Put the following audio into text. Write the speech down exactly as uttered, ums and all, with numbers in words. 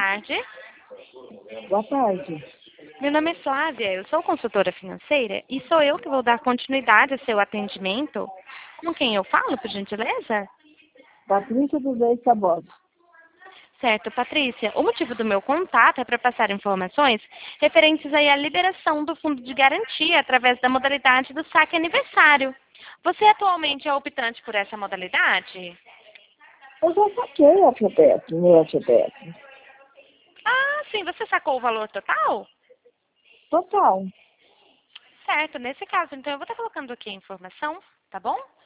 tarde. Boa tarde. Meu nome é Flávia, eu sou consultora financeira e sou eu que vou dar continuidade ao seu atendimento. Com quem eu falo, por gentileza? Patrícia dos Reis Tabosa. Certo, Patrícia. O motivo do meu contato é para passar informações referentes aí à liberação do fundo de garantia através da modalidade do saque aniversário. Você atualmente é optante por essa modalidade? Eu já saquei a F P S, meu F P S. Ah, sim. Você sacou o valor total? Total. Certo. Nesse caso, então, eu vou estar colocando aqui a informação, tá bom?